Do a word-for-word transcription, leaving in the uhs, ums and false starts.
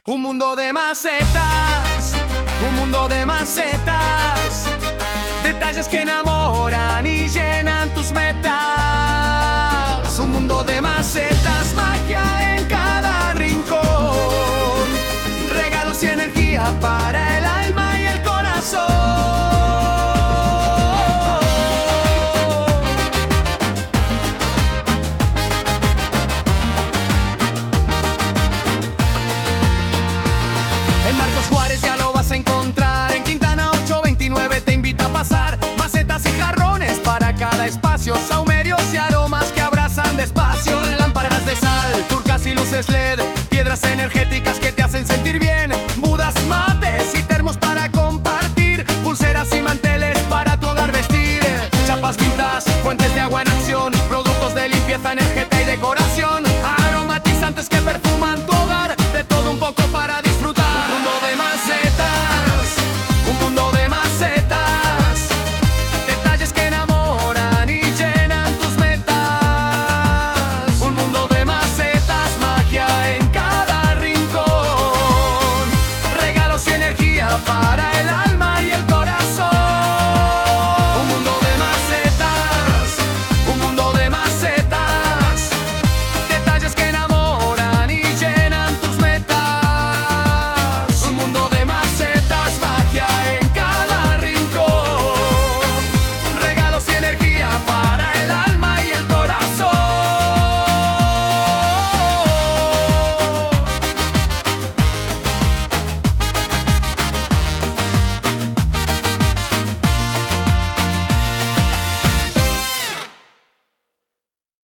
Un mundo de macetas, un mundo de macetas, detalles que enamoran y llenan tus metas. Un mundo de macetas, magia en cada rincón, regalos y energía para el alma y el corazón. En Marcos Juárez ya lo vas a encontrar, en Quintana ocho veintinueve te invita a pasar. Macetas y jarrones para cada espacio, saumerios y aromas que abrazan despacio. Lámparas de sal, turcas y luces L E D, piedras energéticas